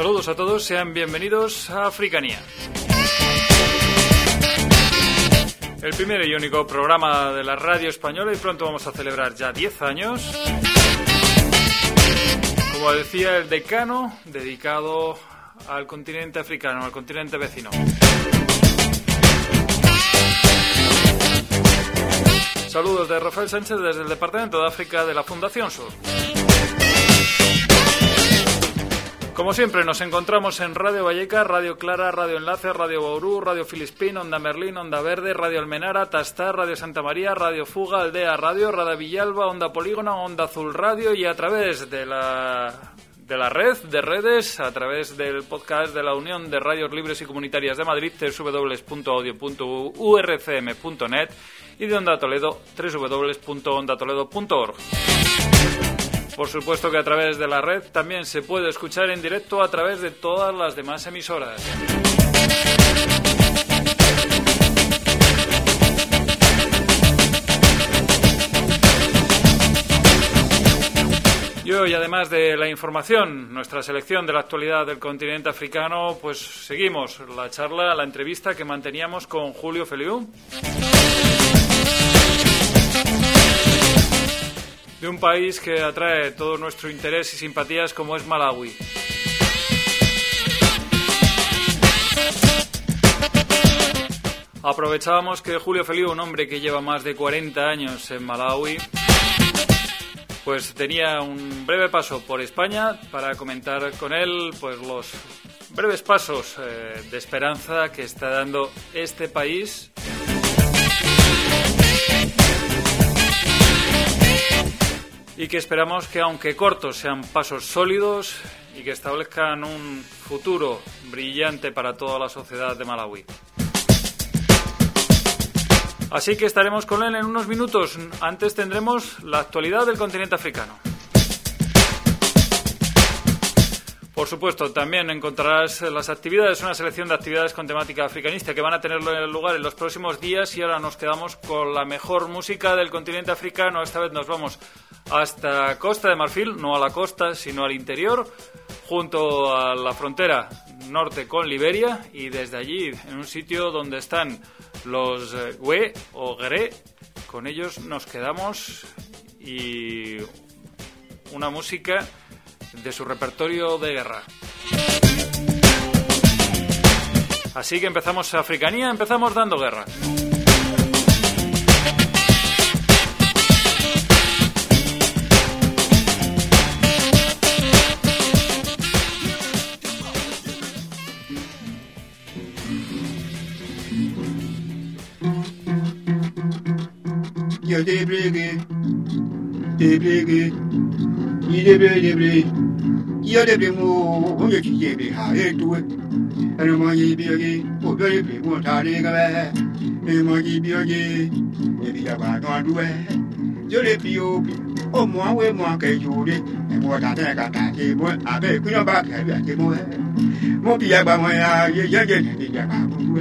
Saludos a todos, sean bienvenidos a Africanía. El primer y único programa de la radio española, y pronto vamos a celebrar ya 10 años. Como decía el decano, dedicado al continente africano, al continente vecino. Saludos de Rafael Sánchez desde el Departamento de África de la Fundación Sur. Como siempre, nos encontramos en Radio Vallecas, Radio Clara, Radio Enlace, Radio Bauru, Radio Filispín, Onda Merlín, Onda Verde, Radio Almenara, Tastar, Radio Santa María, Radio Fuga, Aldea Radio, Radio Villalba, Onda Polígono, Onda Azul Radio y a través de la red de redes, a través del podcast de la Unión de Radios Libres y Comunitarias de Madrid, www.audio.urcm.net y de Onda Toledo, www.ondatoledo.org. Por supuesto que a través de la red también se puede escuchar en directo a través de todas las demás emisoras. Y hoy, además de la información, nuestra selección de la actualidad del continente africano, pues seguimos la charla, la entrevista que manteníamos con Julio Feliu, de un país que atrae todo nuestro interés y simpatías como es Malawi. Aprovechábamos que Julio Feliu, un hombre que lleva más de 40 años en Malawi, pues tenía un breve paso por España para comentar con él pues los breves pasos de esperanza que está dando este país y que esperamos que, aunque cortos, sean pasos sólidos y que establezcan un futuro brillante para toda la sociedad de Malawi. Así que estaremos con él en unos minutos. Antes tendremos la actualidad del continente africano. Por supuesto, también encontrarás las actividades, una selección de actividades con temática africanista que van a tener lugar en los próximos días, y ahora nos quedamos con la mejor música del continente africano. Esta vez nos vamos hasta Costa de Marfil, no a la costa, sino al interior, junto a la frontera norte con Liberia, y desde allí, en un sitio donde están los Gwe o Gre, con ellos nos quedamos, y una música de su repertorio de guerra. Así que empezamos Africanía, empezamos dando guerra. Yo te bregué, y de bregué, yo te brego, yo te llevé a esto. El moñi biogi, o bien preguntaré que el moñi biogi, y vi a guardar. Yo le pido, o moi que yo le, y moi la nega que moi, avec une bague que moi. Mon pia ba moi, ya ba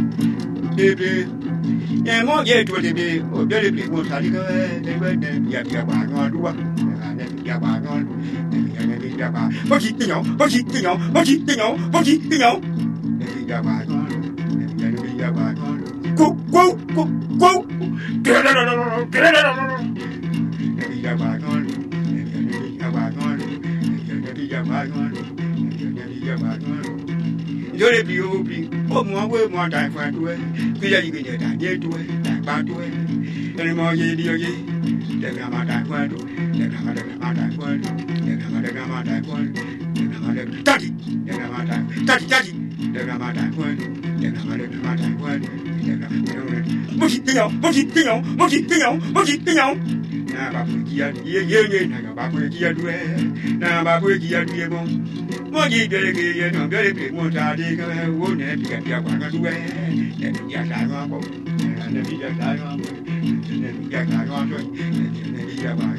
et mon Dieu, tu es bien, au bien les plus ça dit que il y a pas grand droit, il y a pas grand, il y a pas. Petit tignon, il y a pas grand, il y a pas grand. Cou. Il y a pas grand, il y a pas grand. Yo le pido, o moi t'as fait toi, puis il y a eu des derniers toi, t'as pas toi. El moñi biogi, de grama t'as fait toi, de grama t'as fait, de grama t'as fait, de grama tati, de grama tati, de grama t'as fait, de grama t'as fait, de grama. Mon tignon. Na ba qui a na ba qui a doué, na ba qui a doué bon. Mon Dieu, que non bien que mon tadi que on est bien quoi que doué. Il y a ça bon. Il y a ça bon. Il y a ça bon. Il y a ça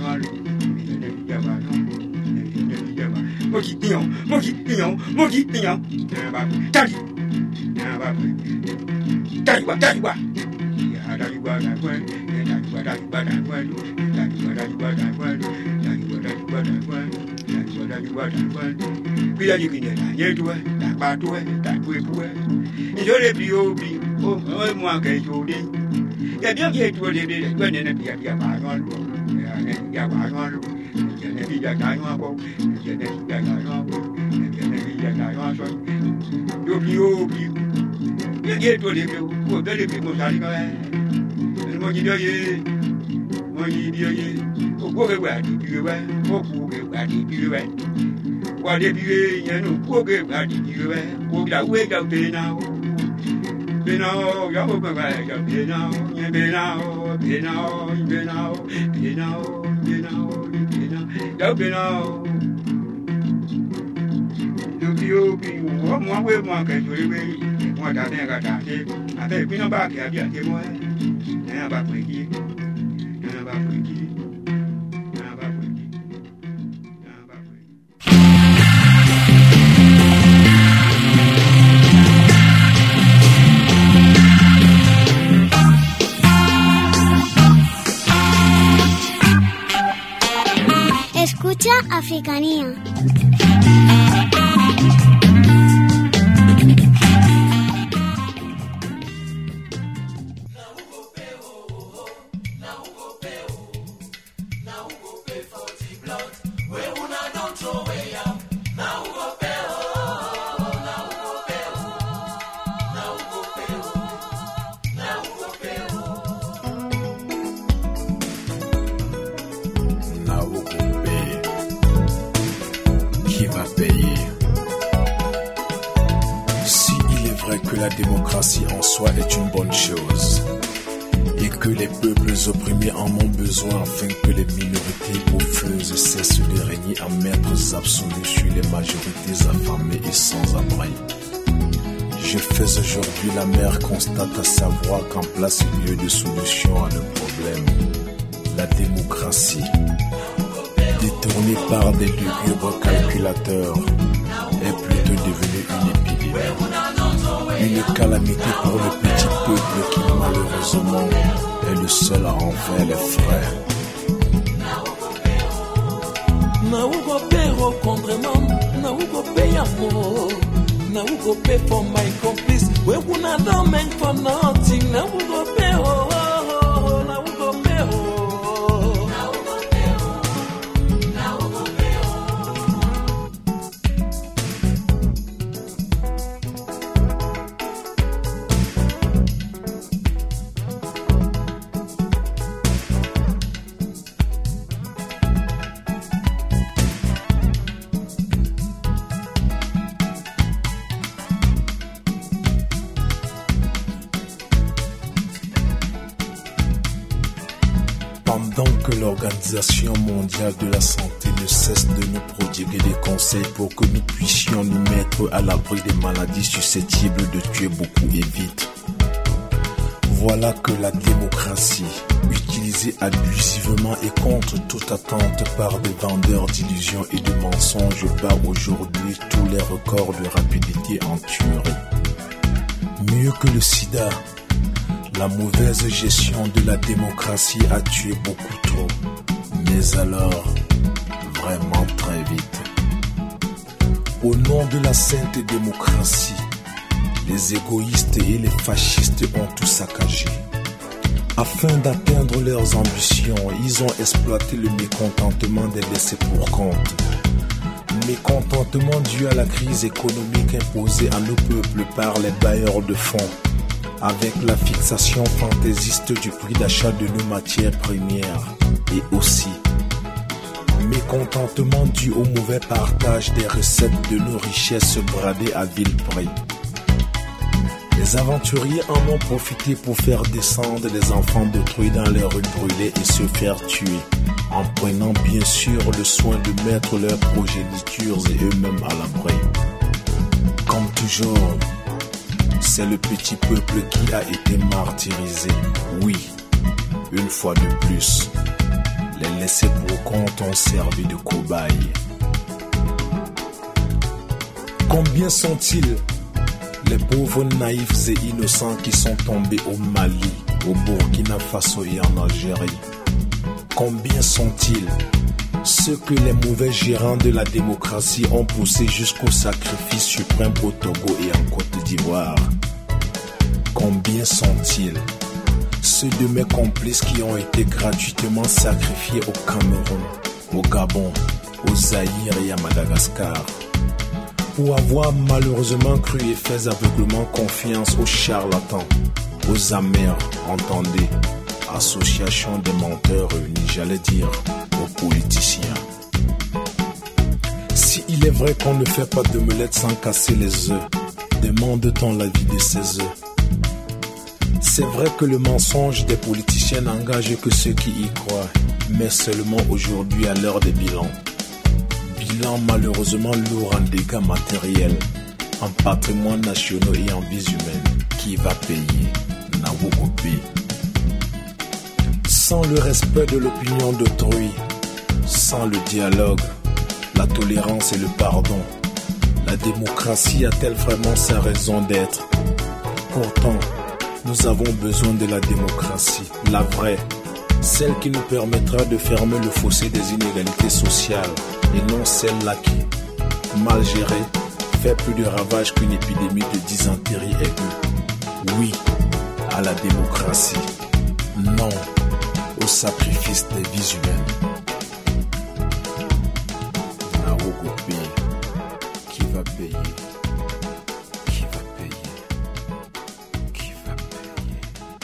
bon. Mon tignon. Na ba tadi. kuya jikinya nyetwe tabatwe tatwepwe njole biobi o mwa ke jodi ya bien que tu le de tu ne bien bien pas non ya pas non je ne bien pas non ko je ne bien pas non ko je ne bien pas non so yo biobi ya que tu le ko de le mo sali ka mo ji do ye ko ke wa di bi wa ko ke wa di bi wa wa de bi ye no ko ke wa di bi wa ko da we ga be na Benao, yabo baba, benao, benao, benao, benao, benao, benao, benao, benao. Yubi, moi we moi que je vais, moi t'as bien gâté, avec une barre qui a bien été moi, n'a pas pris, n'a pas pris. Escucha Africanía. La démocratie en soi est une bonne chose et que les peuples opprimés en ont besoin afin que les minorités bouffeuses cessent de régner en maîtres absolus sur les majorités affamées et sans abri. Je fais aujourd'hui l'amère constate à savoir qu'en place lieu de solution à le problème, la démocratie, détournée par des lugubres calculateurs, est plutôt devenue une épidémie. Une calamité pour le petit peuple qui malheureusement est le seul à en faire les frais. Naugopero condrement, naugopé amour, naugopé for my complice. We wanna don't make for nothing, naugopero, naugopero. Pendant que l'Organisation mondiale de la santé ne cesse de nous prodiguer des conseils pour que nous puissions nous mettre à l'abri des maladies susceptibles de tuer beaucoup et vite. Voilà que la démocratie, utilisée abusivement et contre toute attente par des vendeurs d'illusions et de mensonges, bat aujourd'hui tous les records de rapidité en tuerie. Mieux que le sida, la mauvaise gestion de la démocratie a tué beaucoup trop, mais alors, vraiment très vite. Au nom de la sainte démocratie, les égoïstes et les fascistes ont tout saccagé. Afin d'atteindre leurs ambitions, ils ont exploité le mécontentement des laissés pour compte. Mécontentement dû à la crise économique imposée à nos peuples par les bailleurs de fonds, avec la fixation fantaisiste du prix d'achat de nos matières premières, et aussi mécontentement dû au mauvais partage des recettes de nos richesses bradées à vil prix. Les aventuriers en ont profité pour faire descendre les enfants d'autrui dans les rues brûlées et se faire tuer, en prenant bien sûr le soin de mettre leurs progénitures et eux-mêmes à l'abri. Comme toujours, c'est le petit peuple qui a été martyrisé. Oui, une fois de plus, les laissés pour compte ont servi de cobayes. Combien sont-ils, les pauvres naïfs et innocents qui sont tombés au Mali, au Burkina Faso et en Algérie? Combien sont-ils Ce que les mauvais gérants de la démocratie ont poussé jusqu'au sacrifice suprême au Togo et en Côte d'Ivoire. Combien sont-ils? Ceux de mes complices qui ont été gratuitement sacrifiés au Cameroun, au Gabon, au Zaïre et à Madagascar. Pour avoir malheureusement cru et fait aveuglement confiance aux charlatans, aux amers, entendez, association des menteurs réunis, j'allais dire, aux politiciens. Si il est vrai qu'on ne fait pas d'omelette sans casser les œufs, demande-t-on l'avis de ces œufs? C'est vrai que le mensonge des politiciens n'engage que ceux qui y croient, mais seulement aujourd'hui à l'heure des bilans. Bilan malheureusement lourd en dégâts matériels, en patrimoine nationaux et en vies humaines. Qui va payer? Nawukopi. Sans le respect de l'opinion d'autrui, sans le dialogue, la tolérance et le pardon, la démocratie a-t-elle vraiment sa raison d'être? Pourtant, nous avons besoin de la démocratie, la vraie, celle qui nous permettra de fermer le fossé des inégalités sociales et non celle-là qui, mal gérée, fait plus de ravages qu'une épidémie de dysenterie aiguë. Oui à la démocratie, non au sacrifice des vies humaines. Nawukopi, qui va payer? Qui va payer? Qui va payer?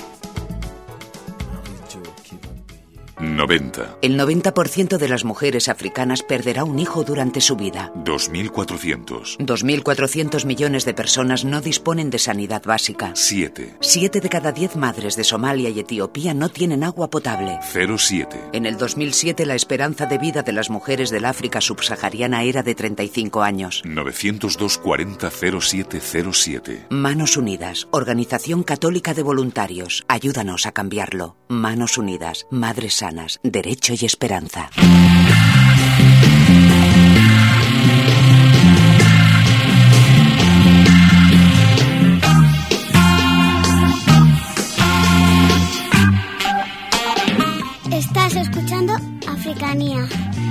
Maricho, qui va payer? 90. El 90% de las mujeres africanas perderá un hijo durante su vida. 2.400. 2.400 millones de personas no disponen de sanidad básica. 7. 7 de cada 10 madres de Somalia y Etiopía no tienen agua potable. 07. En el 2007 la esperanza de vida de las mujeres del África subsahariana era de 35 años. 902 40 0707. Manos Unidas, Organización Católica de Voluntarios. Ayúdanos a cambiarlo. Manos Unidas, Madres Sanas, Derecho y Esperanza. Estás escuchando Africanía.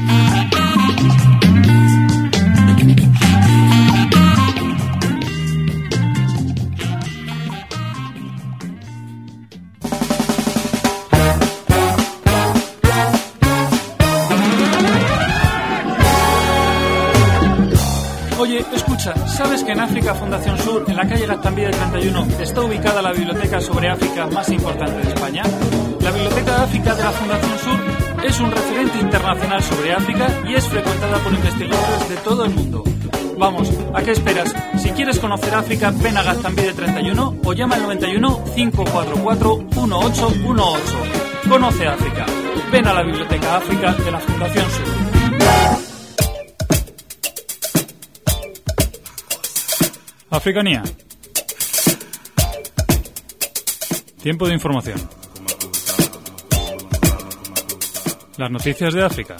Oye, escucha, ¿sabes que en África Fundación Sur, en la calle Gaztambide 31, está ubicada la biblioteca sobre África más importante de España? La Biblioteca de África de la Fundación Sur es un referente internacional sobre África y es frecuentada por investigadores de todo el mundo. Vamos, ¿a qué esperas? Si quieres conocer África, ven a Gaztambide 31 o llama al 91 544 1818. Conoce África. Ven a la Biblioteca África de la Fundación Sur. Africanía. Tiempo de información. Las noticias de África.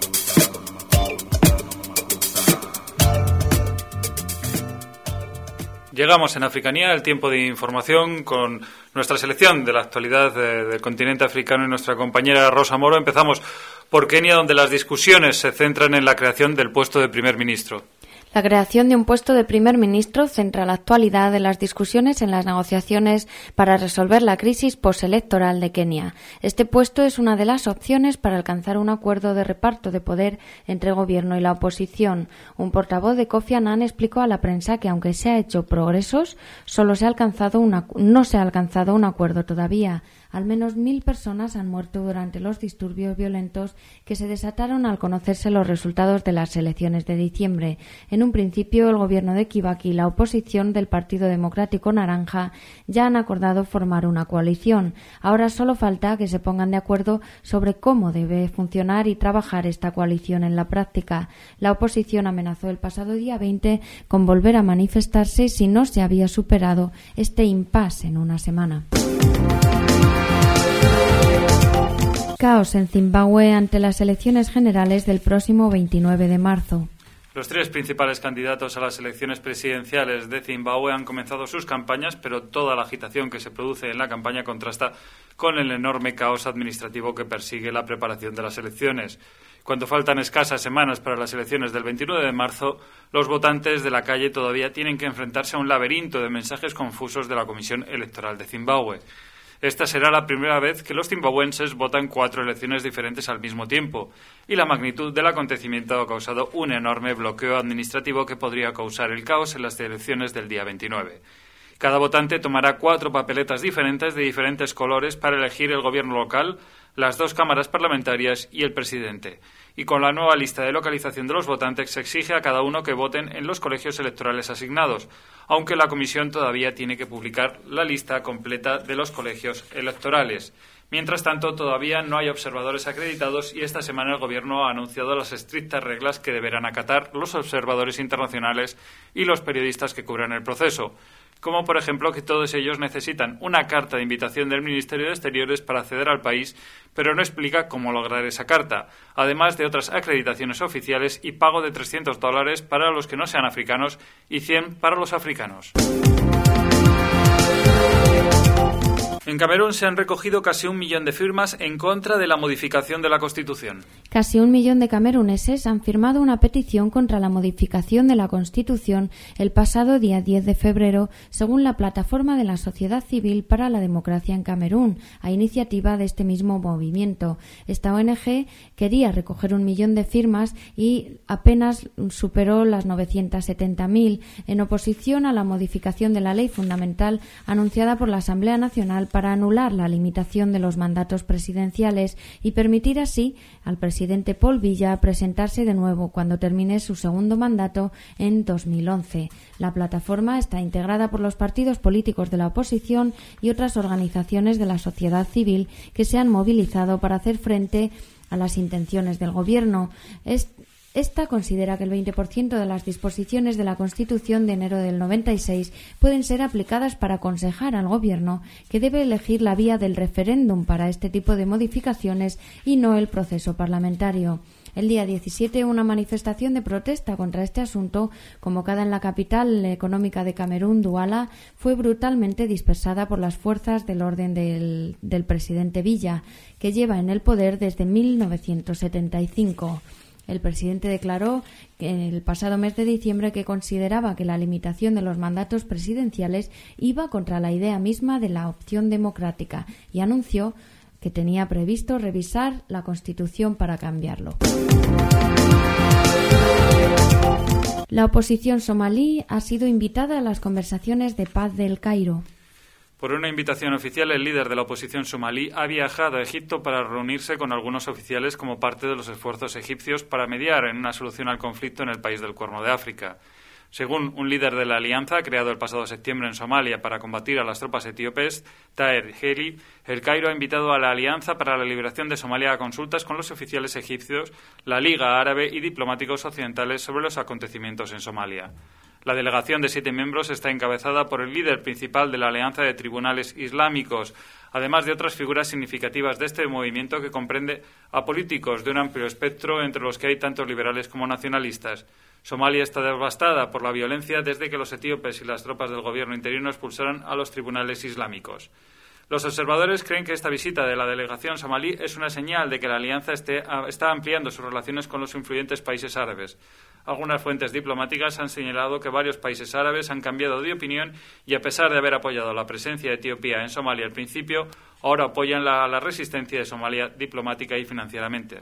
Llegamos en Africanía, el tiempo de información, con nuestra selección de la actualidad del continente africano y nuestra compañera Rosa Moro. Empezamos por Kenia, donde las discusiones se centran en la creación del puesto de primer ministro. La creación de un puesto de primer ministro centra la actualidad de las discusiones en las negociaciones para resolver la crisis postelectoral de Kenia. Este puesto es una de las opciones para alcanzar un acuerdo de reparto de poder entre el gobierno y la oposición. Un portavoz de Kofi Annan explicó a la prensa que aunque se ha hecho progresos, no se ha alcanzado un acuerdo todavía. Al menos 1.000 personas han muerto durante los disturbios violentos que se desataron al conocerse los resultados de las elecciones de diciembre. En un principio, el gobierno de Kibaki y la oposición del Partido Democrático Naranja ya han acordado formar una coalición. Ahora solo falta que se pongan de acuerdo sobre cómo debe funcionar y trabajar esta coalición en la práctica. La oposición amenazó el pasado día 20 con volver a manifestarse si no se había superado este impasse en una semana. Caos en Zimbabue ante las elecciones generales del próximo 29 de marzo. Los tres principales candidatos a las elecciones presidenciales de Zimbabue han comenzado sus campañas, pero toda la agitación que se produce en la campaña contrasta con el enorme caos administrativo que persigue la preparación de las elecciones. Cuando faltan escasas semanas para las elecciones del 29 de marzo, los votantes de la calle todavía tienen que enfrentarse a un laberinto de mensajes confusos de la Comisión Electoral de Zimbabue. Esta será la primera vez que los zimbabuenses votan 4 elecciones diferentes al mismo tiempo, y la magnitud del acontecimiento ha causado un enorme bloqueo administrativo que podría causar el caos en las elecciones del día 29. Cada votante tomará 4 papeletas diferentes de diferentes colores para elegir el gobierno local, las 2 cámaras parlamentarias y el presidente. Y con la nueva lista de localización de los votantes se exige a cada uno que voten en los colegios electorales asignados, aunque la comisión todavía tiene que publicar la lista completa de los colegios electorales. Mientras tanto, todavía no hay observadores acreditados y esta semana el Gobierno ha anunciado las estrictas reglas que deberán acatar los observadores internacionales y los periodistas que cubran el proceso, como por ejemplo que todos ellos necesitan una carta de invitación del Ministerio de Exteriores para acceder al país, pero no explica cómo lograr esa carta, además de otras acreditaciones oficiales y pago de $300 para los que no sean africanos y 100 para los africanos. En Camerún se han recogido casi 1 millón de firmas en contra de la modificación de la Constitución. Casi 1 millón de cameruneses han firmado una petición contra la modificación de la Constitución el pasado día 10 de febrero, según la plataforma de la sociedad civil para la democracia en Camerún, a iniciativa de este mismo movimiento. Esta ONG quería recoger 1 millón de firmas y apenas superó las 970.000, en oposición a la modificación de la ley fundamental anunciada por la Asamblea Nacional para anular la limitación de los mandatos presidenciales y permitir así al presidente Paul Biya presentarse de nuevo cuando termine su segundo mandato en 2011. La plataforma está integrada por los partidos políticos de la oposición y otras organizaciones de la sociedad civil que se han movilizado para hacer frente a las intenciones del gobierno. Esta considera que el 20% de las disposiciones de la Constitución de enero del 96 pueden ser aplicadas para aconsejar al Gobierno que debe elegir la vía del referéndum para este tipo de modificaciones y no el proceso parlamentario. El día 17, una manifestación de protesta contra este asunto, convocada en la capital económica de Camerún, Duala, fue brutalmente dispersada por las fuerzas del orden del presidente Biya, que lleva en el poder desde 1975. El presidente declaró el pasado mes de diciembre que consideraba que la limitación de los mandatos presidenciales iba contra la idea misma de la opción democrática y anunció que tenía previsto revisar la Constitución para cambiarlo. La oposición somalí ha sido invitada a las conversaciones de paz del Cairo. Por una invitación oficial, el líder de la oposición somalí ha viajado a Egipto para reunirse con algunos oficiales como parte de los esfuerzos egipcios para mediar en una solución al conflicto en el país del Cuerno de África. Según un líder de la alianza creado el pasado septiembre en Somalia para combatir a las tropas etíopes, Taher Heli, el Cairo ha invitado a la Alianza para la Liberación de Somalia a consultas con los oficiales egipcios, la Liga Árabe y diplomáticos occidentales sobre los acontecimientos en Somalia. La delegación de 7 miembros está encabezada por el líder principal de la Alianza de Tribunales Islámicos, además de otras figuras significativas de este movimiento que comprende a políticos de un amplio espectro, entre los que hay tanto liberales como nacionalistas. Somalia está devastada por la violencia desde que los etíopes y las tropas del gobierno interino expulsaron a los tribunales islámicos. Los observadores creen que esta visita de la delegación somalí es una señal de que la alianza está ampliando sus relaciones con los influyentes países árabes. Algunas fuentes diplomáticas han señalado que varios países árabes han cambiado de opinión y, a pesar de haber apoyado la presencia de Etiopía en Somalia al principio, ahora apoyan la resistencia de Somalia diplomática y financieramente.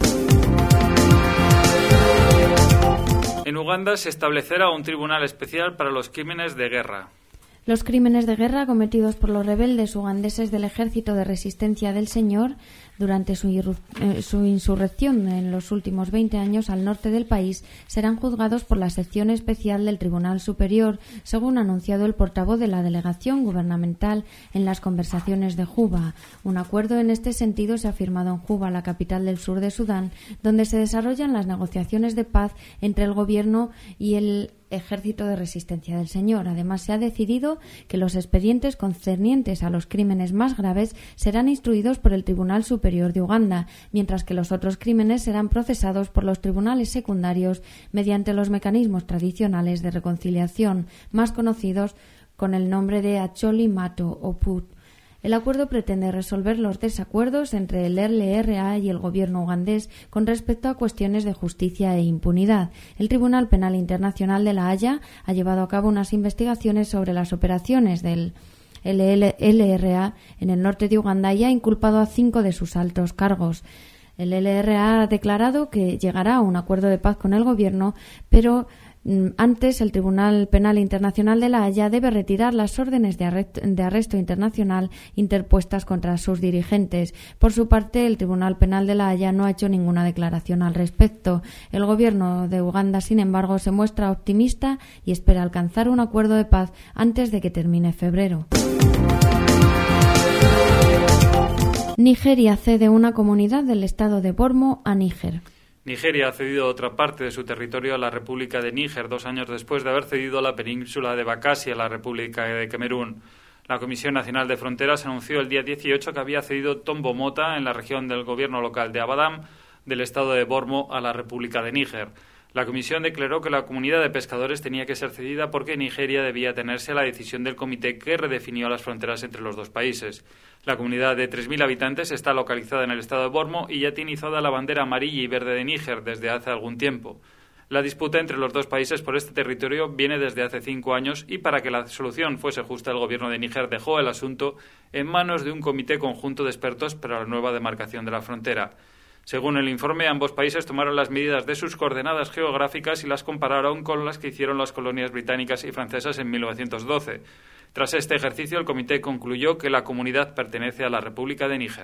En Uganda se establecerá un tribunal especial para los crímenes de guerra. Los crímenes de guerra cometidos por los rebeldes ugandeses del Ejército de Resistencia del Señor durante su insurrección en los últimos 20 años al norte del país serán juzgados por la sección especial del Tribunal Superior, según ha anunciado el portavoz de la delegación gubernamental en las conversaciones de Juba. Un acuerdo en este sentido se ha firmado en Juba, la capital del sur de Sudán, donde se desarrollan las negociaciones de paz entre el gobierno y el Ejército de Resistencia del Señor. Además, se ha decidido que los expedientes concernientes a los crímenes más graves serán instruidos por el Tribunal Superior de Uganda, mientras que los otros crímenes serán procesados por los tribunales secundarios mediante los mecanismos tradicionales de reconciliación, más conocidos con el nombre de Acholi Mato o PUT. El acuerdo pretende resolver los desacuerdos entre el LRA y el gobierno ugandés con respecto a cuestiones de justicia e impunidad. El Tribunal Penal Internacional de La Haya ha llevado a cabo unas investigaciones sobre las operaciones del LRA en el norte de Uganda y ha inculpado a 5 de sus altos cargos. El LRA ha declarado que llegará a un acuerdo de paz con el gobierno, pero antes el Tribunal Penal Internacional de La Haya debe retirar las órdenes de arresto internacional interpuestas contra sus dirigentes. Por su parte, el Tribunal Penal de La Haya no ha hecho ninguna declaración al respecto. El gobierno de Uganda, sin embargo, se muestra optimista y espera alcanzar un acuerdo de paz antes de que termine febrero. Nigeria cede una comunidad del estado de Borno a Níger. Nigeria ha cedido otra parte de su territorio a la República de Níger 2 años después de haber cedido la península de Bakassi a la República de Camerún. La Comisión Nacional de Fronteras anunció el día 18 que había cedido Tombomota en la región del gobierno local de Abadam del estado de Borno a la República de Níger. La Comisión declaró que la comunidad de pescadores tenía que ser cedida porque Nigeria debía atenerse a la decisión del comité que redefinió las fronteras entre los dos países. La comunidad de 3.000 habitantes está localizada en el estado de Borno y ya tiene izada la bandera amarilla y verde de Níger desde hace algún tiempo. La disputa entre los dos países por este territorio viene desde hace 5 años y para que la solución fuese justa el gobierno de Níger dejó el asunto en manos de un comité conjunto de expertos para la nueva demarcación de la frontera. Según el informe, ambos países tomaron las medidas de sus coordenadas geográficas y las compararon con las que hicieron las colonias británicas y francesas en 1912. Tras este ejercicio, el comité concluyó que la comunidad pertenece a la República de Níger.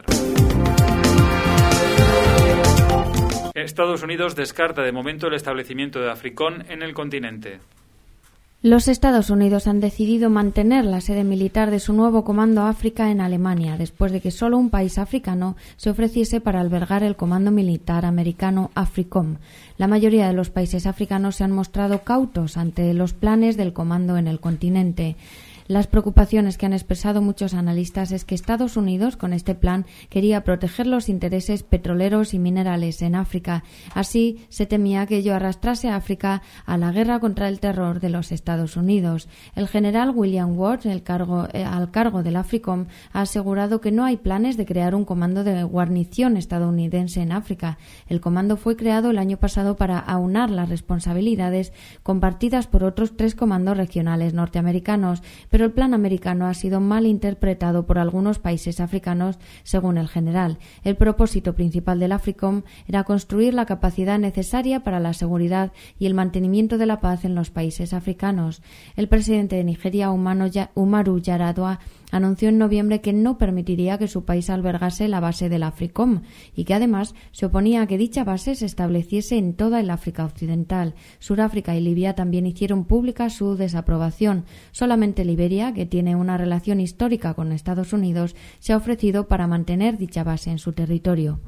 Estados Unidos descarta de momento el establecimiento de AFRICOM en el continente. Los Estados Unidos han decidido mantener la sede militar de su nuevo Comando África en Alemania, después de que solo un país africano se ofreciese para albergar el Comando Militar americano AFRICOM. La mayoría de los países africanos se han mostrado cautos ante los planes del comando en el continente. Las preocupaciones que han expresado muchos analistas es que Estados Unidos, con este plan, quería proteger los intereses petroleros y minerales en África. Así, se temía que ello arrastrase a África a la guerra contra el terror de los Estados Unidos. El general William Ward, al cargo del AFRICOM, ha asegurado que no hay planes de crear un comando de guarnición estadounidense en África. El comando fue creado el año pasado para aunar las responsabilidades compartidas por otros 3 comandos regionales norteamericanos, pero el plan americano ha sido mal interpretado por algunos países africanos, según el general. El propósito principal del AFRICOM era construir la capacidad necesaria para la seguridad y el mantenimiento de la paz en los países africanos. El presidente de Nigeria, Umaru Yar'Adua, anunció en noviembre que no permitiría que su país albergase la base del AFRICOM y que además se oponía a que dicha base se estableciese en toda el África Occidental. Sudáfrica y Libia también hicieron pública su desaprobación. Solamente Liberia, que tiene una relación histórica con Estados Unidos, se ha ofrecido para mantener dicha base en su territorio.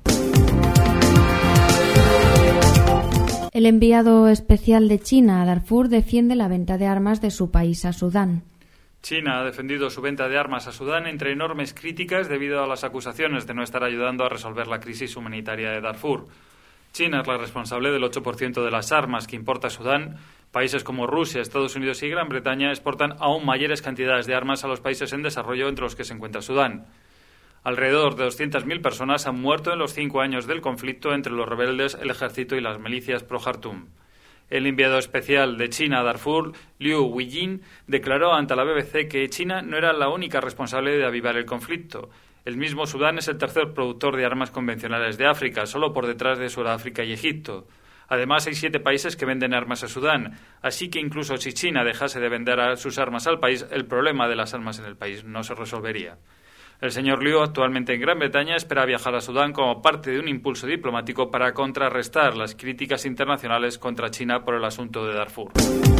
El enviado especial de China a Darfur defiende la venta de armas de su país a Sudán. China ha defendido su venta de armas a Sudán entre enormes críticas debido a las acusaciones de no estar ayudando a resolver la crisis humanitaria de Darfur. China es la responsable del 8% de las armas que importa a Sudán. Países como Rusia, Estados Unidos y Gran Bretaña exportan aún mayores cantidades de armas a los países en desarrollo entre los que se encuentra Sudán. Alrededor de 200.000 personas han muerto en los 5 años del conflicto entre los rebeldes, el ejército y las milicias pro-Jartum. El enviado especial de China a Darfur, Liu Weijin, declaró ante la BBC que China no era la única responsable de avivar el conflicto. El mismo Sudán es el tercer productor de armas convencionales de África, solo por detrás de Sudáfrica y Egipto. Además, hay 7 países que venden armas a Sudán, así que incluso si China dejase de vender sus armas al país, el problema de las armas en el país no se resolvería. El señor Liu, actualmente en Gran Bretaña, espera viajar a Sudán como parte de un impulso diplomático para contrarrestar las críticas internacionales contra China por el asunto de Darfur.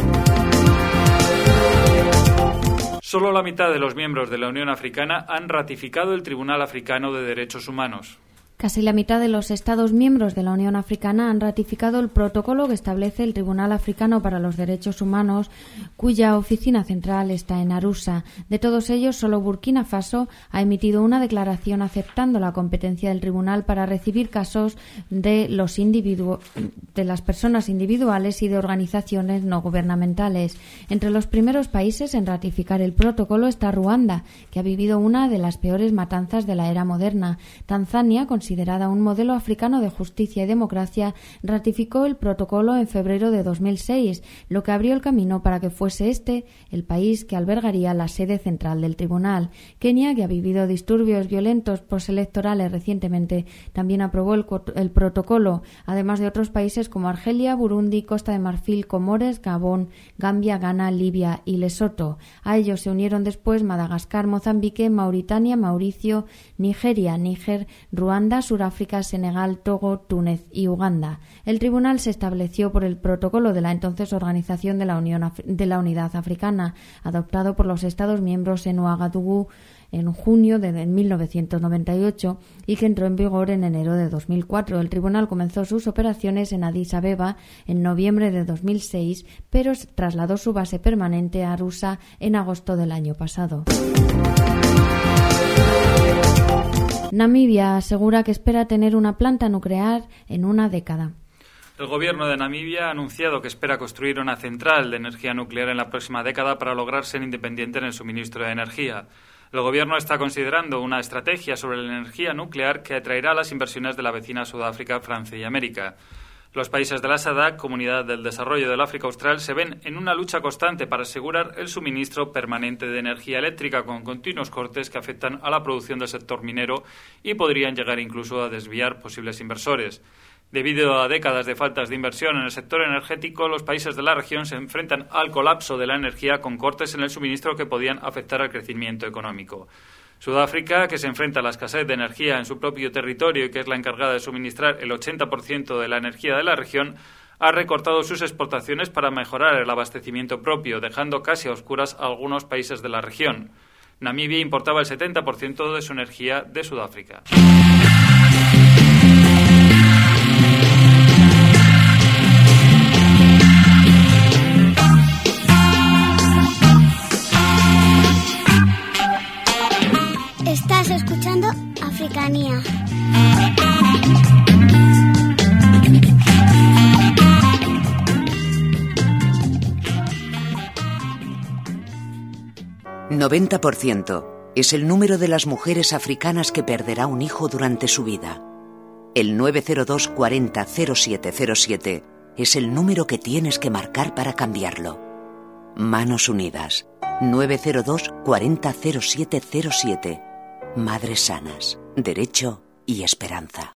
Solo la mitad de los miembros de la Unión Africana han ratificado el Tribunal Africano de Derechos Humanos. Casi la mitad de los Estados miembros de la Unión Africana han ratificado el protocolo que establece el Tribunal Africano para los Derechos Humanos, cuya oficina central está en Arusha. De todos ellos, solo Burkina Faso ha emitido una declaración aceptando la competencia del tribunal para recibir casos de las personas individuales y de organizaciones no gubernamentales. Entre los primeros países en ratificar el protocolo está Ruanda, que ha vivido una de las peores matanzas de la era moderna. Tanzania, considerada un modelo africano de justicia y democracia, ratificó el protocolo en febrero de 2006, lo que abrió el camino para que fuese este el país que albergaría la sede central del tribunal. Kenia, que ha vivido disturbios violentos postelectorales recientemente, también aprobó el protocolo, además de otros países como Argelia, Burundi, Costa de Marfil, Comores, Gabón, Gambia, Ghana, Libia y Lesoto. A ellos se unieron después Madagascar, Mozambique, Mauritania, Mauricio, Nigeria, Níger, Ruanda, Sudáfrica, Senegal, Togo, Túnez y Uganda. El tribunal se estableció por el protocolo de la entonces Organización de la Unidad Africana, adoptado por los Estados miembros en Ouagadougou en junio de 1998 y que entró en vigor en enero de 2004. El tribunal comenzó sus operaciones en Addis Abeba en noviembre de 2006, pero trasladó su base permanente a Arusha en agosto del año pasado. Namibia asegura que espera tener una planta nuclear en una década. El gobierno de Namibia ha anunciado que espera construir una central de energía nuclear en la próxima década para lograr ser independiente en el suministro de energía. El gobierno está considerando una estrategia sobre la energía nuclear que atraerá las inversiones de la vecina Sudáfrica, Francia y América. Los países de la SADC, Comunidad del Desarrollo del África Austral, se ven en una lucha constante para asegurar el suministro permanente de energía eléctrica con continuos cortes que afectan a la producción del sector minero y podrían llegar incluso a desviar posibles inversores. Debido a décadas de faltas de inversión en el sector energético, los países de la región se enfrentan al colapso de la energía con cortes en el suministro que podían afectar al crecimiento económico. Sudáfrica, que se enfrenta a la escasez de energía en su propio territorio y que es la encargada de suministrar el 80% de la energía de la región, ha recortado sus exportaciones para mejorar el abastecimiento propio, dejando casi a oscuras a algunos países de la región. Namibia importaba el 70% de su energía de Sudáfrica. Estás escuchando Africanía. «90% es el número de las mujeres africanas que perderá un hijo durante su vida. El 902 40 0707 es el número que tienes que marcar para cambiarlo. Manos Unidas. 902 40 0707. Madres sanas, derecho y esperanza».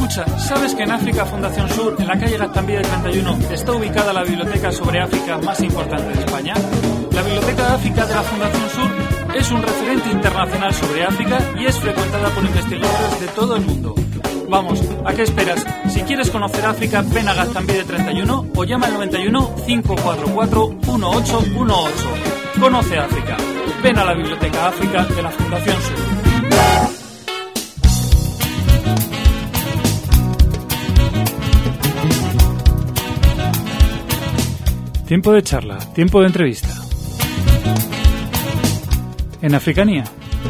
Escucha, ¿sabes que en África Fundación Sur, en la calle Gaztambide 31, está ubicada la biblioteca sobre África más importante de España? La Biblioteca de África de la Fundación Sur es un referente internacional sobre África y es frecuentada por investigadores de todo el mundo. Vamos, ¿a qué esperas? Si quieres conocer África, ven a Gaztambide 31 o llama al 91 544 1818. Conoce África. Ven a la Biblioteca África de la Fundación Sur. Tiempo de charla, tiempo de entrevista. En Africanía.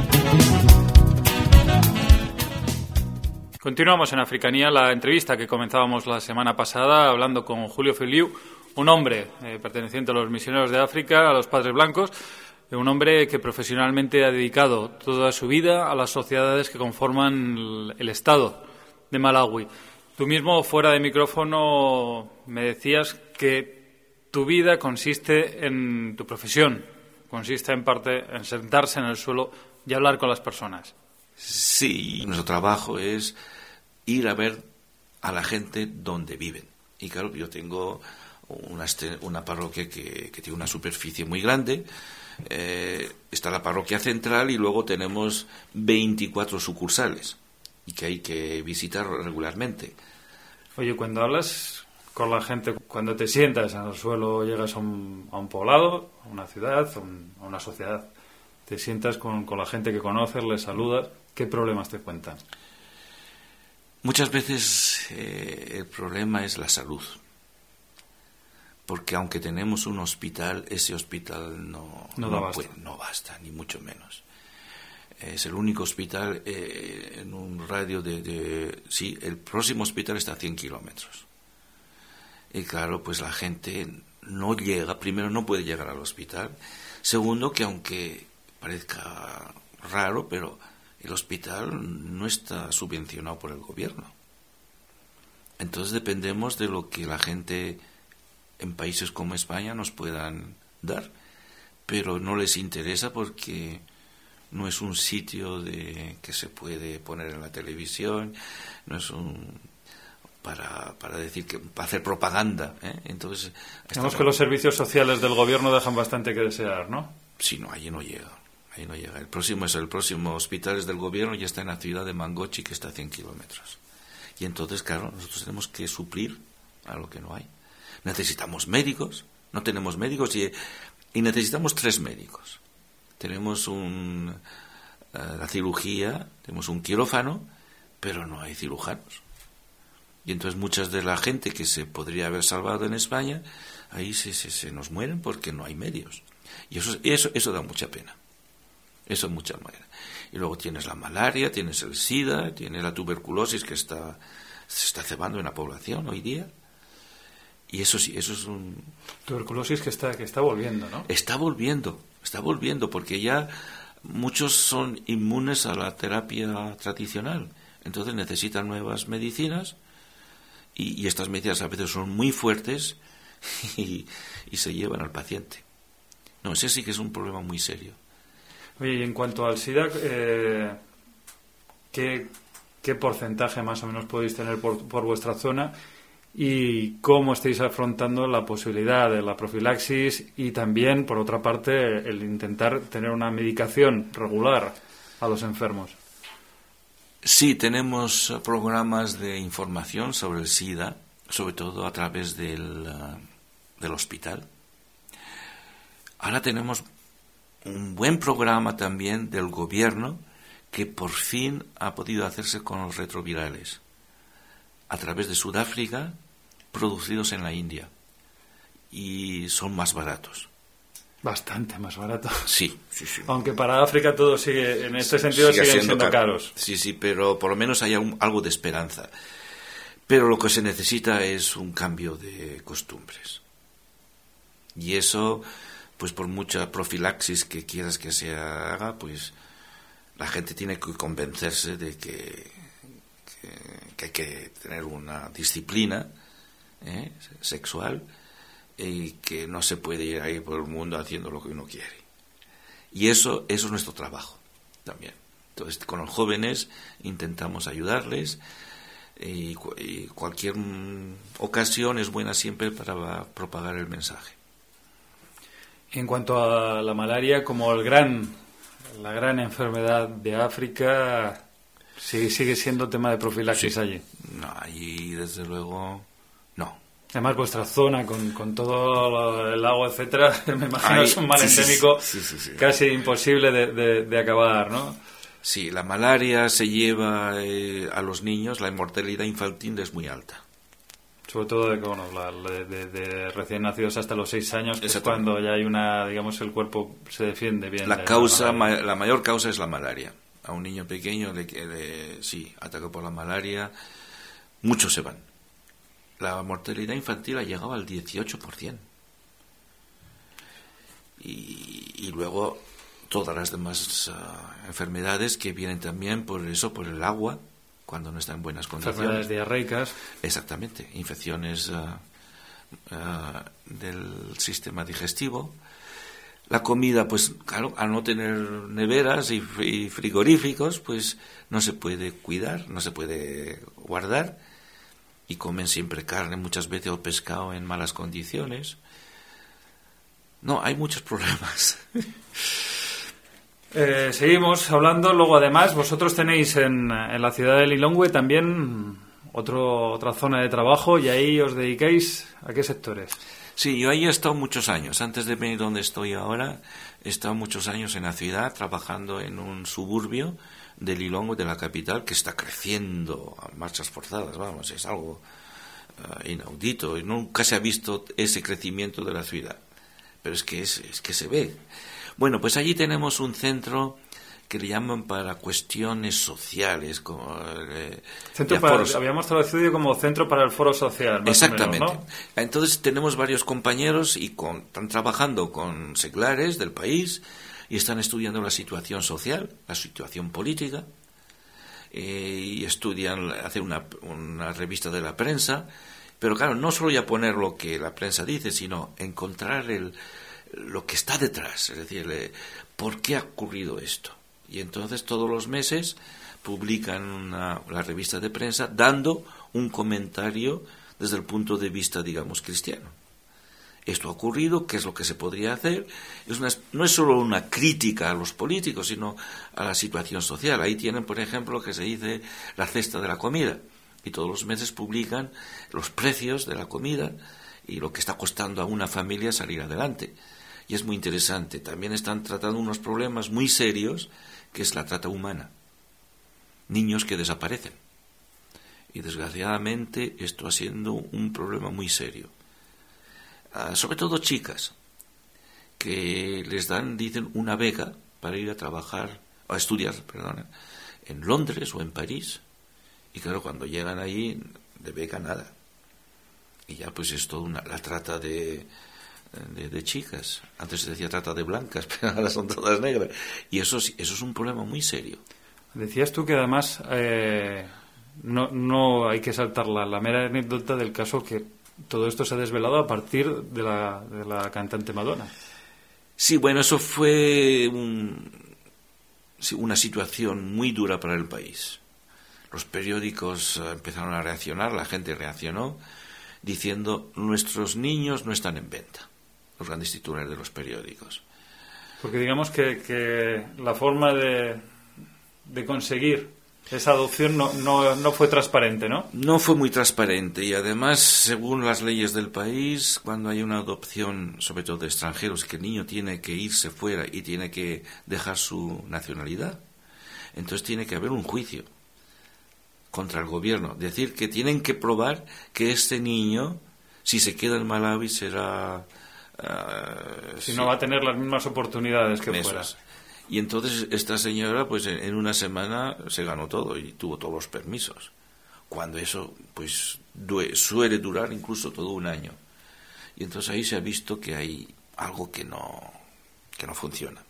Continuamos en Africanía, la entrevista que comenzábamos la semana pasada hablando con Julio Filiu, un hombre perteneciente a los misioneros de África, a los Padres Blancos, un hombre que profesionalmente ha dedicado toda su vida a las sociedades que conforman el Estado de Malawi. Tú mismo, fuera de micrófono, me decías que tu vida consiste en tu profesión, consiste en parte en sentarse en el suelo y hablar con las personas. Sí, nuestro trabajo es ir a ver a la gente donde viven. Y claro, yo tengo una parroquia que tiene una superficie muy grande. Está la parroquia central y luego tenemos 24 sucursales y que hay que visitar regularmente. Oye, cuando hablas con la gente, cuando te sientas en el suelo, llegas a un poblado, a una ciudad, a una sociedad, te sientas con la gente que conoces, les saludas, ¿qué problemas te cuentan? Muchas veces el problema es la salud, porque aunque tenemos un hospital, ese hospital no basta, ni mucho menos. Es el único hospital en un radio sí, el próximo hospital está a 100 kilómetros. Y claro, pues la gente no llega, primero no puede llegar al hospital, segundo que aunque parezca raro, pero el hospital no está subvencionado por el gobierno. Entonces dependemos de lo que la gente en países como España nos puedan dar, pero no les interesa porque no es un sitio que se puede poner en la televisión, no es para decir que para hacer propaganda, ¿eh? Entonces digamos que los servicios sociales del gobierno dejan bastante que desear, ¿no? Sí, no, ahí no llega. El próximo hospital es del gobierno y está en la ciudad de Mangochi, que está a 100 kilómetros. Y entonces, claro, nosotros tenemos que suplir a lo que no hay. Necesitamos médicos, no tenemos médicos y necesitamos 3 médicos. Tenemos la cirugía, tenemos un quirófano, pero no hay cirujanos. Y entonces muchas de la gente que se podría haber salvado en España, ahí se nos mueren porque no hay medios. Y eso da mucha pena. Eso es mucha pena. Y luego tienes la malaria, tienes el SIDA, tienes la tuberculosis que se está cebando en la población hoy día. Y eso sí, eso es un... Tuberculosis que está volviendo, ¿no? Está volviendo porque ya muchos son inmunes a la terapia tradicional. Entonces necesitan nuevas medicinas y estas medicinas a veces son muy fuertes y se llevan al paciente. No, ese sí que es un problema muy serio. Oye, y en cuanto al SIDA, ¿qué porcentaje más o menos podéis tener por vuestra zona? ¿Y cómo estáis afrontando la posibilidad de la profilaxis y también, por otra parte, el intentar tener una medicación regular a los enfermos? Sí, tenemos programas de información sobre el SIDA, sobre todo a través del hospital. Ahora tenemos un buen programa también del gobierno que por fin ha podido hacerse con los retrovirales a través de Sudáfrica, producidos en la India, y son más baratos. Bastante más baratos. Sí. Aunque para África todo sigue, en este sentido, siguen siendo caros. Sí, pero por lo menos hay algo de esperanza. Pero lo que se necesita es un cambio de costumbres. Y eso, pues por mucha profilaxis que quieras que se haga, pues la gente tiene que convencerse de que hay que tener una disciplina sexual y que no se puede ir ahí por el mundo haciendo lo que uno quiere. Y eso es nuestro trabajo también. Entonces, con los jóvenes intentamos ayudarles. y cualquier ocasión es buena siempre para propagar el mensaje. En cuanto a la malaria, como la gran enfermedad de África, sigue siendo tema de profilaxis allí. No, allí desde luego no. Además, vuestra zona, con todo el agua, etcétera, me imagino es un mal endémico casi imposible de acabar, ¿no? Sí, la malaria se lleva a los niños, la mortalidad infantil es muy alta. Sobre todo de recién nacidos hasta los 6 años, que es cuando ya hay digamos, el cuerpo se defiende bien. La mayor causa es la malaria. A un niño pequeño atacado por la malaria, muchos se van. La mortalidad infantil ha llegado al 18%. Y luego todas las demás enfermedades que vienen también por el agua, cuando no está en buenas condiciones. Enfermedades diarreicas. Exactamente, infecciones del sistema digestivo. La comida, pues claro, al no tener neveras y frigoríficos, pues no se puede cuidar, no se puede guardar, y comen siempre carne muchas veces o pescado en malas condiciones. No, hay muchos problemas. Seguimos hablando. Luego, además, vosotros tenéis en la ciudad de Lilongwe también otra zona de trabajo, y ahí os dedicáis ¿a qué sectores? Sí, yo ahí he estado muchos años. Antes de venir donde estoy ahora, he estado muchos años en la ciudad trabajando en un suburbio de Lilongwe, de la capital, que está creciendo a marchas forzadas. Vamos, es algo inaudito. Y nunca se ha visto ese crecimiento de la ciudad. Pero es que se ve. Bueno, pues allí tenemos un centro que le llaman para cuestiones sociales. Habíamos traducido como Centro para el Foro Social. Exactamente. Menos, ¿no? Entonces tenemos varios compañeros y están trabajando con seglares del país y están estudiando la situación social, la situación política, y estudian hacer una revista de la prensa. Pero claro, no solo ya poner lo que la prensa dice, sino encontrar lo que está detrás, es decir, ¿por qué ha ocurrido esto? Y entonces todos los meses publican la revista de prensa dando un comentario desde el punto de vista, digamos, cristiano. Esto ha ocurrido, ¿qué es lo que se podría hacer? No es solo una crítica a los políticos, sino a la situación social. Ahí tienen, por ejemplo, lo que se dice la cesta de la comida. Y todos los meses publican los precios de la comida y lo que está costando a una familia salir adelante. Y es muy interesante. También están tratando unos problemas muy serios, que es la trata humana. Niños que desaparecen. Y desgraciadamente esto está siendo un problema muy serio. Sobre todo chicas, que les dicen una beca para ir a estudiar, en Londres o en París. Y claro, cuando llegan allí, de beca nada. Y ya pues es toda la trata de chicas. Antes se decía trata de blancas, pero ahora son todas negras. Y eso es un problema muy serio. Decías tú que además no hay que saltar la mera anécdota del caso, que todo esto se ha desvelado a partir de la cantante Madonna. Sí, bueno, eso fue una situación muy dura para el país. Los periódicos empezaron a reaccionar, la gente reaccionó, diciendo: nuestros niños no están en venta. Los grandes titulares de los periódicos. Porque digamos que la forma de conseguir esa adopción no fue transparente, ¿no? No fue muy transparente, y además, según las leyes del país, cuando hay una adopción, sobre todo de extranjeros, que el niño tiene que irse fuera y tiene que dejar su nacionalidad, entonces tiene que haber un juicio contra el gobierno. Decir que tienen que probar que este niño, si se queda en Malawi, será... si no va a tener las mismas oportunidades que fuera. Y entonces esta señora, pues en una semana se ganó todo y tuvo todos los permisos. Cuando eso, pues, suele durar incluso todo un año. Y entonces ahí se ha visto que hay algo que no funciona.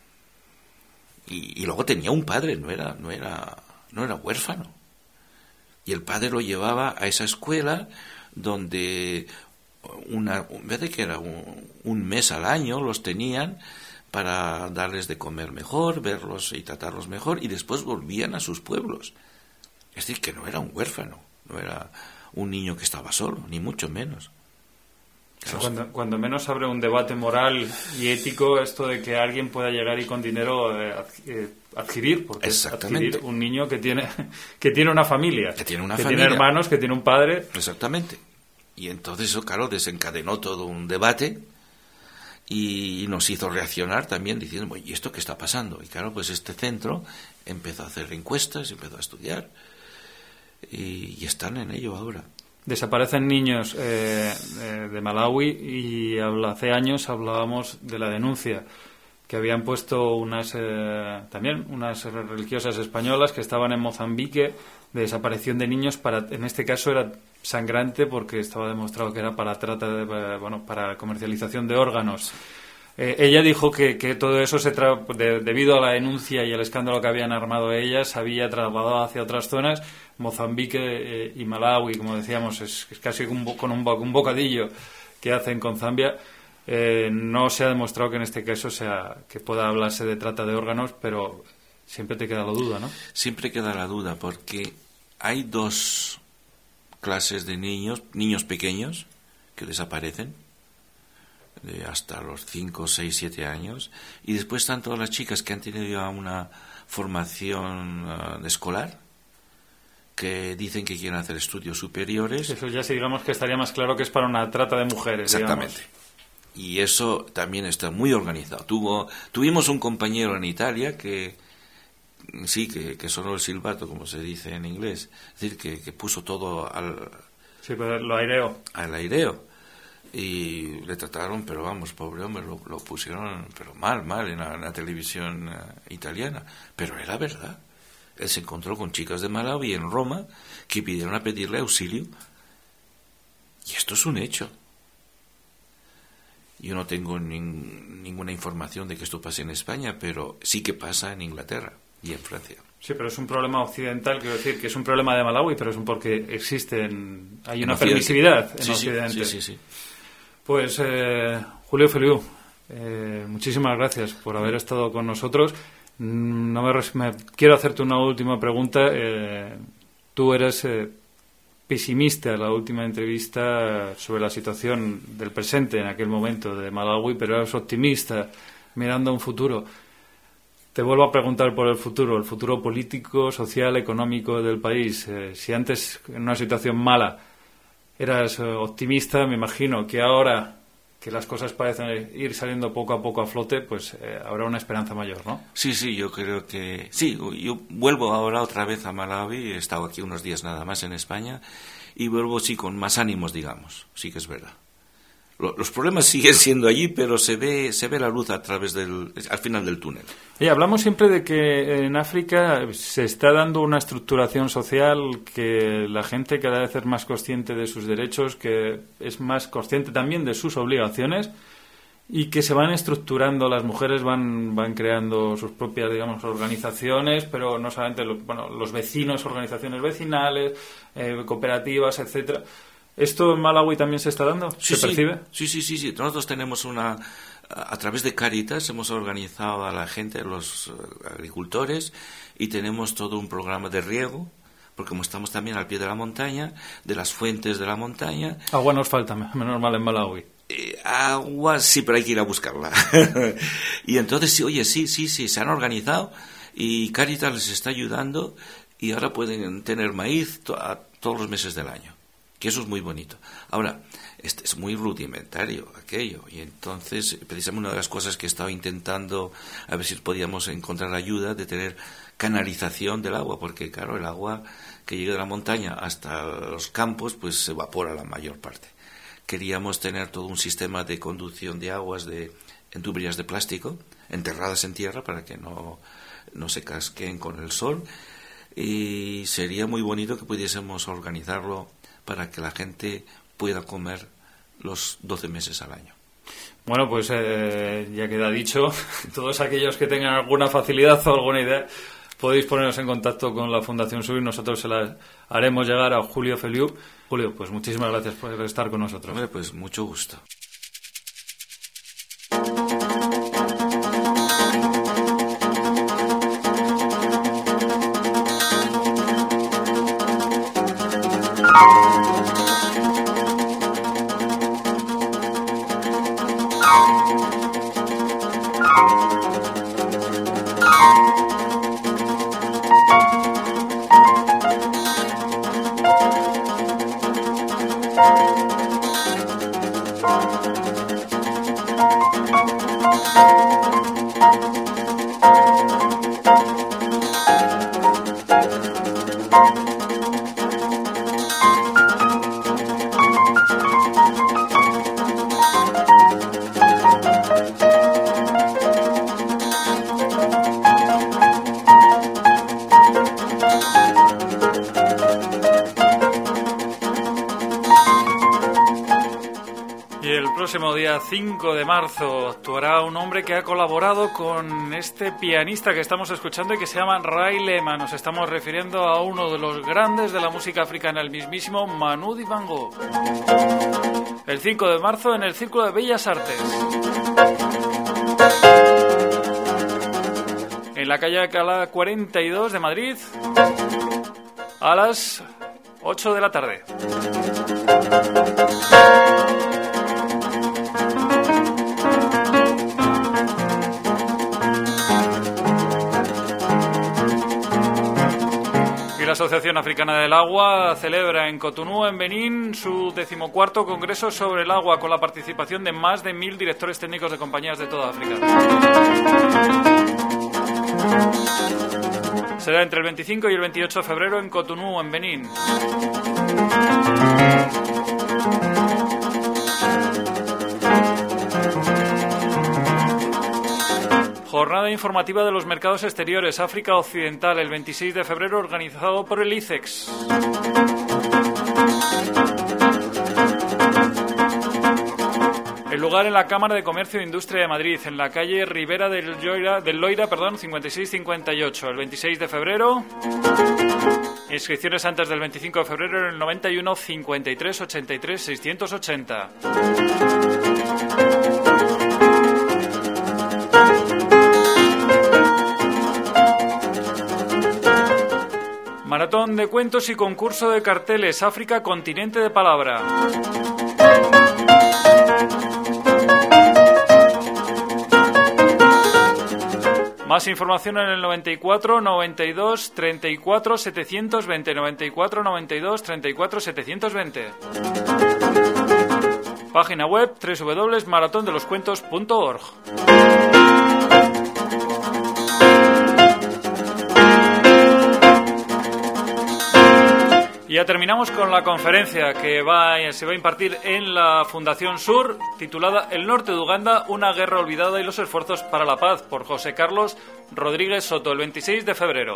Y luego tenía un padre, no era huérfano. Y el padre lo llevaba a esa escuela donde en vez de que era un mes al año, los tenían para darles de comer mejor, verlos y tratarlos mejor, y después volvían a sus pueblos. Es decir, que no era un huérfano, no era un niño que estaba solo, ni mucho menos. Claro. Cuando menos abre un debate moral y ético esto de que alguien pueda llegar y con dinero adquirir, porque es adquirir un niño que tiene una familia, que tiene hermanos, que tiene un padre. Exactamente. Y entonces eso, claro, desencadenó todo un debate y nos hizo reaccionar también diciendo, ¿y esto qué está pasando? Y claro, pues este centro empezó a hacer encuestas, empezó a estudiar y están en ello ahora. Desaparecen niños de Malawi y hace años hablábamos de la denuncia que habían puesto unas religiosas españolas que estaban en Mozambique de desaparición de niños. En este caso era sangrante porque estaba demostrado que era para para comercialización de órganos. Ella dijo que todo eso debido a la denuncia y el escándalo que habían armado ellas, se había trasladado hacia otras zonas. Mozambique y Malawi, como decíamos, es casi un bocadillo que hacen con Zambia. No se ha demostrado que en este caso que pueda hablarse de trata de órganos, pero siempre te queda la duda, ¿no? Siempre queda la duda, porque hay dos clases de niños pequeños que desaparecen, hasta los 5, 6, 7 años, y después están todas las chicas que han tenido ya una formación escolar, que dicen que quieren hacer estudios superiores. Eso ya sí, digamos que estaría más claro que es para una trata de mujeres. Exactamente. Digamos. Y eso también está muy organizado. Tuvimos un compañero en Italia que sonó el silbato, como se dice en inglés, es decir, que puso todo Sí, pero lo aireó. Al aireo. Y le trataron, pero vamos, pobre hombre, lo pusieron pero mal en la televisión italiana. Pero era verdad. Él se encontró con chicas de Malawi en Roma que pidieron a pedirle auxilio. Y esto es un hecho. Yo no tengo ninguna información de que esto pase en España, pero sí que pasa en Inglaterra y en Francia. Sí, pero es un problema occidental, quiero decir, que es un problema de Malawi, pero es porque hay una permisividad en Occidente. Sí. Pues, Julio Feliu, muchísimas gracias por haber estado con nosotros. Quiero hacerte una última pregunta. Tú eres pesimista en la última entrevista sobre la situación del presente en aquel momento de Malawi, pero eres optimista mirando a un futuro. Te vuelvo a preguntar por el futuro político, social, económico del país. Si antes, en una situación mala, eras optimista, me imagino que ahora que las cosas parecen ir saliendo poco a poco a flote, pues habrá una esperanza mayor, ¿no? Sí, yo creo que... Sí, yo vuelvo ahora otra vez a Malawi, he estado aquí unos días nada más en España, y vuelvo, sí, con más ánimos, digamos, sí que es verdad. Los problemas siguen siendo allí, pero se ve la luz al final del túnel. Y hablamos siempre de que en África se está dando una estructuración social, que la gente cada vez es más consciente de sus derechos, que es más consciente también de sus obligaciones y que se van estructurando. Las mujeres van creando sus propias, digamos, organizaciones, pero no solamente los vecinos, organizaciones vecinales, cooperativas, etcétera. ¿Esto en Malawi también se está dando? ¿Se percibe? Sí. Nosotros tenemos a través de Cáritas hemos organizado a la gente, los agricultores, y tenemos todo un programa de riego, porque como estamos también al pie de la montaña, de las fuentes de la montaña... Agua nos falta, menos mal en Malawi. Agua sí, pero hay que ir a buscarla. Y entonces, sí, se han organizado y Cáritas les está ayudando y ahora pueden tener maíz todos los meses del año. Que eso es muy bonito. Ahora, es muy rudimentario aquello, y entonces, precisamente una de las cosas que he estado intentando, a ver si podíamos encontrar ayuda, de tener canalización del agua, porque claro, el agua que llega de la montaña hasta los campos, pues se evapora la mayor parte. Queríamos tener todo un sistema de conducción de aguas en tuberías de plástico, enterradas en tierra, para que no se casquen con el sol, y sería muy bonito que pudiésemos organizarlo para que la gente pueda comer los 12 meses al año. Bueno, pues ya queda dicho. Todos aquellos que tengan alguna facilidad o alguna idea, podéis poneros en contacto con la Fundación SUR y nosotros se la haremos llegar a Julio Feliu. Julio, pues muchísimas gracias por estar con nosotros. Pues mucho gusto. próximo día 5 de marzo actuará un hombre que ha colaborado con este pianista que estamos escuchando y que se llama Ray Lema. Nos estamos refiriendo a uno de los grandes de la música africana, el mismísimo Manu Dibango. El 5 de marzo en el Círculo de Bellas Artes, en la calle Alcalá 42 de Madrid, a las 8 de la tarde. La Asociación Africana del Agua celebra en Cotonú, en Benín, su 14º Congreso sobre el Agua, con la participación de más de 1000 directores técnicos de compañías de toda África. Será entre el 25 y el 28 de febrero en Cotonú, en Benín. Jornada informativa de los mercados exteriores, África Occidental, el 26 de febrero, organizado por el ICEX. El lugar en la Cámara de Comercio e Industria de Madrid, en la calle Ribera del Loira, 5658, el 26 de febrero. Inscripciones antes del 25 de febrero en el 91 53 83 680. Maratón de cuentos y concurso de carteles, África, continente de palabra. Más información en el 94 92 34 720, 94 92 34 720. Página web www.maratondeloscuentos.org. Y ya terminamos con la conferencia que se va a impartir en la Fundación Sur, titulada El Norte de Uganda, una guerra olvidada y los esfuerzos para la paz, por José Carlos Rodríguez Soto, el 26 de febrero.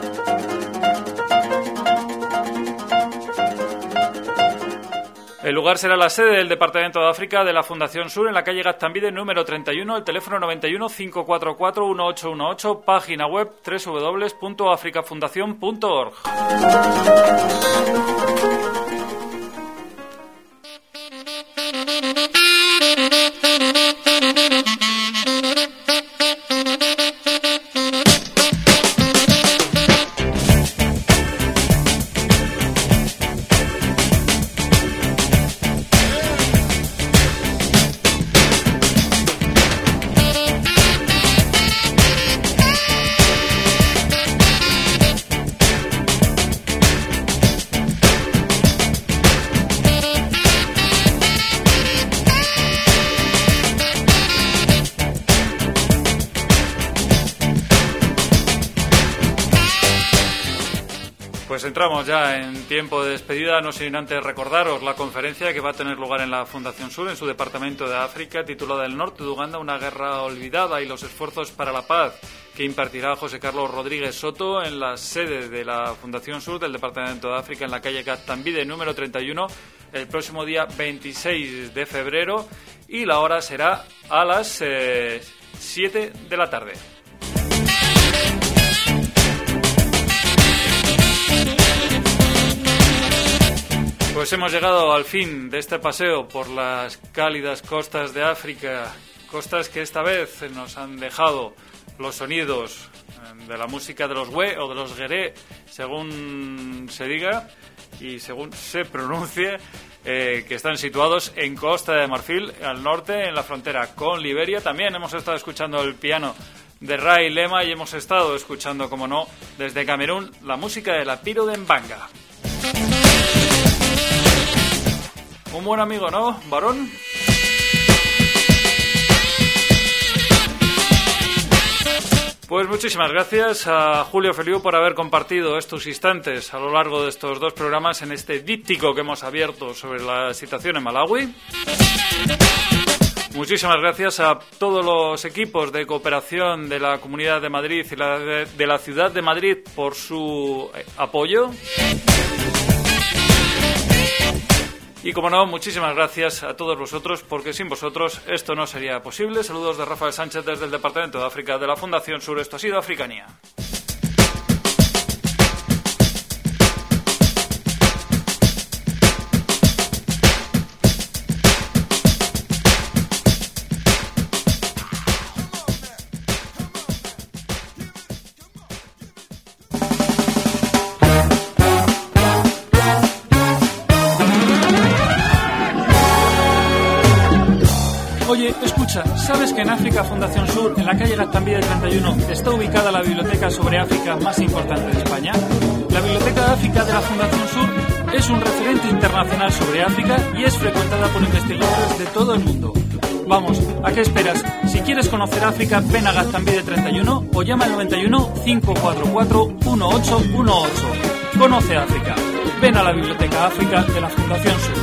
El lugar será la sede del Departamento de África de la Fundación Sur, en la calle Gaztambide número 31, el teléfono 91 544 1818, página web www.africafundacion.org. Pues entramos ya en tiempo de despedida, no sin antes recordaros la conferencia que va a tener lugar en la Fundación Sur, en su departamento de África, titulada El Norte de Uganda, una guerra olvidada y los esfuerzos para la paz, que impartirá José Carlos Rodríguez Soto en la sede de la Fundación Sur del departamento de África, en la calle Gaztambide número 31, el próximo día 26 de febrero, y la hora será a las 7 de la tarde. Pues hemos llegado al fin de este paseo por las cálidas costas de África, costas que esta vez nos han dejado los sonidos de la música de los Hue o de los Gueré, según se diga y según se pronuncie, que están situados en Costa de Marfil, al norte, en la frontera con Liberia. También hemos estado escuchando el piano de Ray Lema y hemos estado escuchando, como no, desde Camerún, la música de la Piro de Mbanga. Un buen amigo, ¿no, varón? Pues muchísimas gracias a Julio Feliu por haber compartido estos instantes a lo largo de estos dos programas en este díptico que hemos abierto sobre la situación en Malawi. Muchísimas gracias a todos los equipos de cooperación de la Comunidad de Madrid y de la Ciudad de Madrid por su apoyo. Y como no, muchísimas gracias a todos vosotros, porque sin vosotros esto no sería posible. Saludos de Rafael Sánchez desde el Departamento de África de la Fundación Sur. Esto ha sido Africanía. Oye, escucha, ¿sabes que en África Fundación Sur, en la calle Gaztambide 31, está ubicada la biblioteca sobre África más importante de España? La Biblioteca de África de la Fundación Sur es un referente internacional sobre África y es frecuentada por investigadores de todo el mundo. Vamos, ¿a qué esperas? Si quieres conocer África, ven a Gaztambide 31 o llama al 91 544 1818. Conoce África. Ven a la Biblioteca África de la Fundación Sur.